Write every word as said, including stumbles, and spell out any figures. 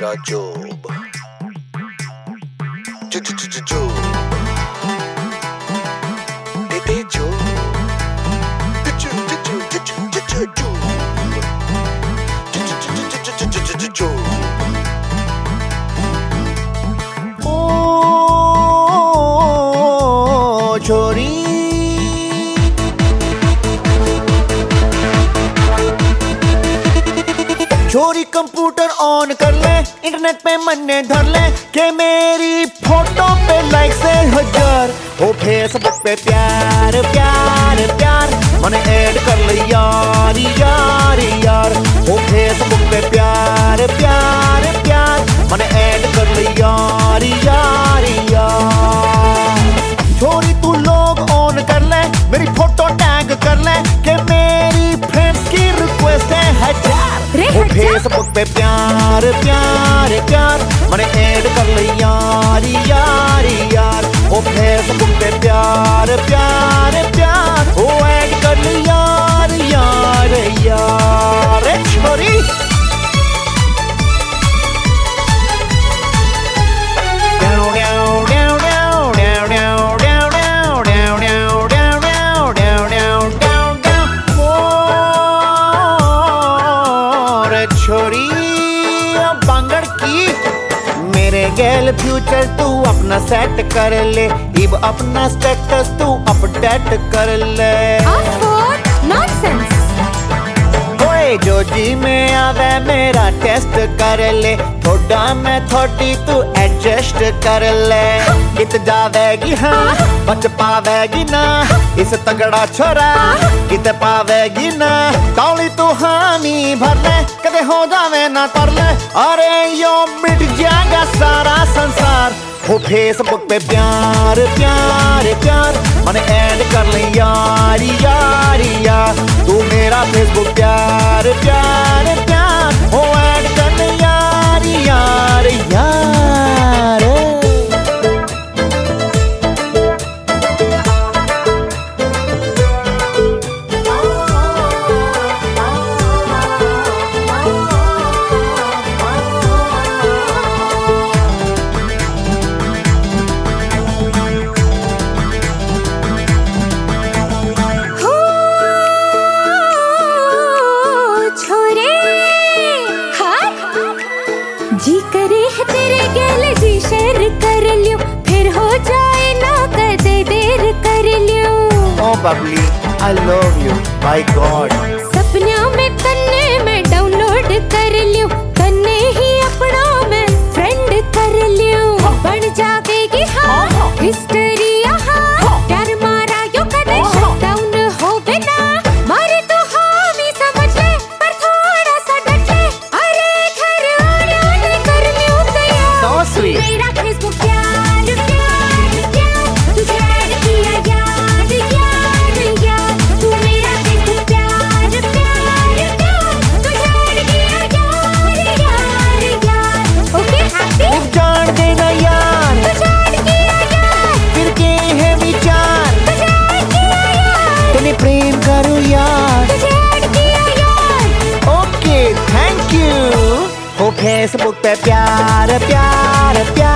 मेरा जोब जो जो जो जो दे दे जो जो जो जो जो जो जो जो जो ओ छोरी छोरी कंप्यूटर ऑन कर ले, इंटरनेट पे मन्ने धर ले के मेरी फोटो पे लाइक से हजार हो फेसबुक पे प्यार प्यार प्यार मने ऐड कर ले यार यार यार हो फेसबुक पे प्यार प्यार प्यार मने ऐड कर ले यार यार यार छोरी तू लोग ऑन कर ले, मेरी फोटो टैग कर ले के मेरी फ्रेंड्स की रिक्वेस्ट है हजार ओ फेसबुक पे प्यार प्यार प्यार मने ऐड कर ले यार यार यार ओ फेसबुक पे प्यार प्यार प्यार ओ ऐड कर ले यार यार यार छोरी छोरी बांगड़ की मेरे गैल फ्यूचर तू अपना सेट कर ले, इब अपना स्टेटस तू अपडेट कर ले। नॉनसेंस ओए जो जी में आवे मेरा टेस्ट कर ले, थोड़ा मैं थोड़ी तू एडजस्ट कर ले। कित जावेगी हाँ बच पावेगी ना इस तगड़ा छोरा, कित पावेगी ना कौली तू हामी भर ले कदे हो जावे ना तर ले, अरे यो मिट जाएगा सारा संसार हो फेसबुक पे प्यार प्यार प्यार मने ऐड कर ले यार यार यार तू मेरा फेसबुक प्यार प्यार प्यार हो ऐड कर ले यार यार यार जी करे है तेरे गैल जी शेयर कर लियो, फिर हो जाए ना कदे देर कर लियो। ओ Babli I love you my God सपना में तन्ने में डाउनलोड कर लियो, तन्ने ही अपना में फ्रेंड कर लियो। बन जाएगी हाँ हिस्ट्री यहाँ प्यार मारा यो कदे डाउन हो बिना मारे तो हामी समझ ले पर थोड़ा सा डट ले, अरे घर आने कर लियो तैयार so sweet मेरा फेसबुक प्यार प्यार प्यार तुझे ऐड किया यार यार यार तू मेरा फेसबुक प्यार प्यार प्यार तुझे ऐड किया यार यार यार ओके हैप्पी जान देना यार तुझे ऐड किया यार फिर के है विचार तुझे ऐड किया यार तेने प्रेम करूं यार तुझे ऐड किया यार ओके थैंक यू हो फेसबुक पे प्यार प्यार प्यार